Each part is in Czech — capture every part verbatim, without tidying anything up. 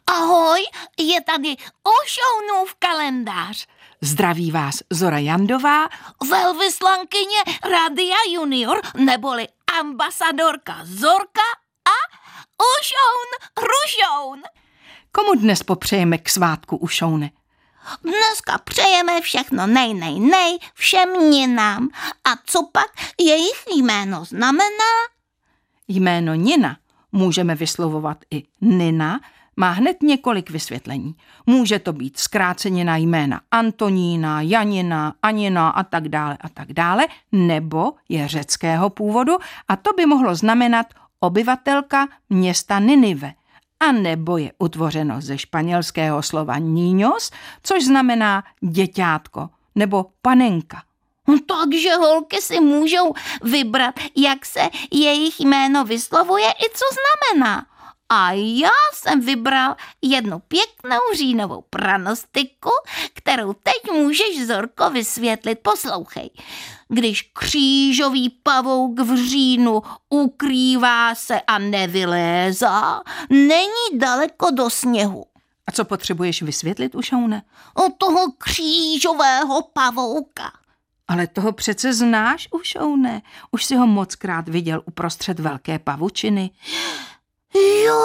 Ahoj, je tady Ušounův kalendář. Zdraví vás Zora Jandová, velvyslankyně Radia Junior, neboli ambasadorka Zorka a Ušoun Rušoun. Komu dnes popřejeme k svátku Ušoune? Dneska přejeme všechno nej, nej, nej všem ninám. A co pak jejich jméno znamená? Jméno Nina můžeme vyslovovat i Nina, má hned několik vysvětlení. Může to být zkrácenina jména Antonína, Janina, Anina a tak dále a tak dále, nebo je řeckého původu a to by mohlo znamenat obyvatelka města Ninive. A nebo je utvořeno ze španělského slova niños, což znamená děťátko nebo panenka. Takže holky si můžou vybrat, jak se jejich jméno vyslovuje i co znamená. A já jsem vybral jednu pěknou říjnovou pranostiku, kterou teď můžeš, Zorko, vysvětlit. Poslouchej. Když křížový pavouk v říjnu ukrývá se a nevylézá, není daleko do sněhu. A co potřebuješ vysvětlit, Ušoune? O toho křížového pavouka. Ale toho přece znáš, Ušoune. Už si ho mockrát viděl uprostřed velké pavučiny. Jo,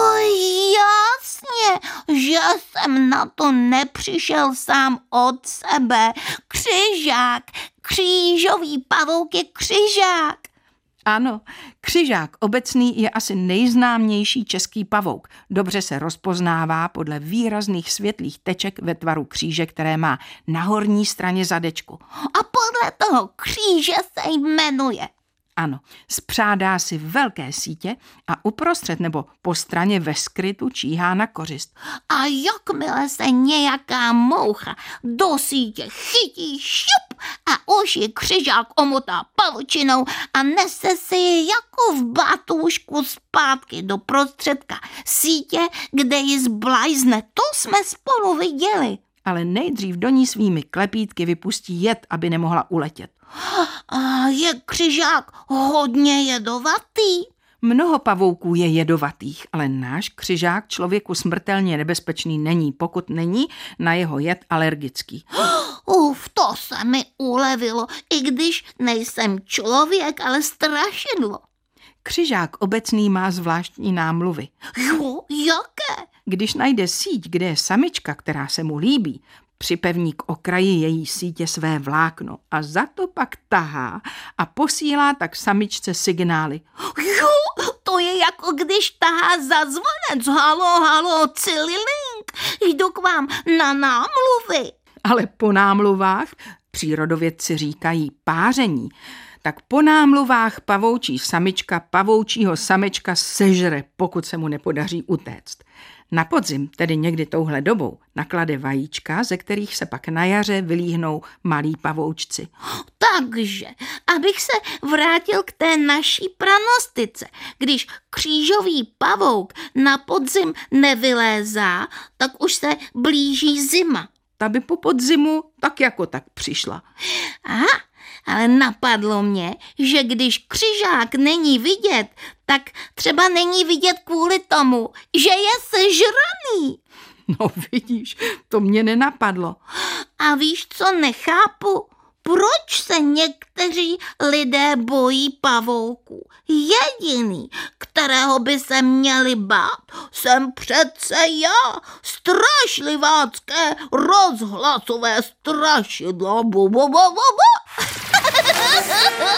jasně, že jsem na to nepřišel sám od sebe. Křižák, křížový pavouk je křižák. Ano, křižák obecný je asi nejznámější český pavouk. Dobře se rozpoznává podle výrazných světlých teček ve tvaru kříže, které má na horní straně zadečku. A podle toho kříže se jmenuje. Ano, spřádá si velké sítě a uprostřed nebo po straně ve skrytu číhá na kořist. A jakmile se nějaká moucha do sítě chytí, šup, a už ji křižák omotá pavučinou a nese si ji jako v batůžku zpátky do prostředka sítě, kde ji zblajzne. To jsme spolu viděli. Ale nejdřív do ní svými klepítky vypustí jed, aby nemohla uletět. A je křižák hodně jedovatý? Mnoho pavouků je jedovatých, ale náš křižák člověku smrtelně nebezpečný není, pokud není na jeho jed alergický. Uf, to se mi ulevilo, i když nejsem člověk, ale strašidlo. Křižák obecný má zvláštní námluvy. Jo, jaké? Když najde síť, kde je samička, která se mu líbí, připevní k okraji její sítě své vlákno a za to pak tahá a posílá tak samičce signály. Jo, to je jako když tahá za zvonec. Halo, halo, cililink, jdu k vám na námluvy. Ale po námluvách, přírodovědci říkají páření, tak po námluvách pavoučí samička pavoučího samečka sežere, pokud se mu nepodaří utéct. Na podzim, tedy někdy touhle dobou, naklade vajíčka, ze kterých se pak na jaře vylíhnou malí pavoučci. Takže, abych se vrátil k té naší pranostice, když křížový pavouk na podzim nevylézá, tak už se blíží zima. Ta by po podzimu tak jako tak přišla. Aha, ale napadlo mě, že když křižák není vidět, tak třeba není vidět kvůli tomu, že je sežraný. No vidíš, to mě nenapadlo. A víš, co nechápu? Proč se někteří lidé bojí pavouků? Jediný, kterého by se měli bát, jsem přece já, strašlivácké rozhlasové strašidlo. Bu, bu, bu, bu, bu.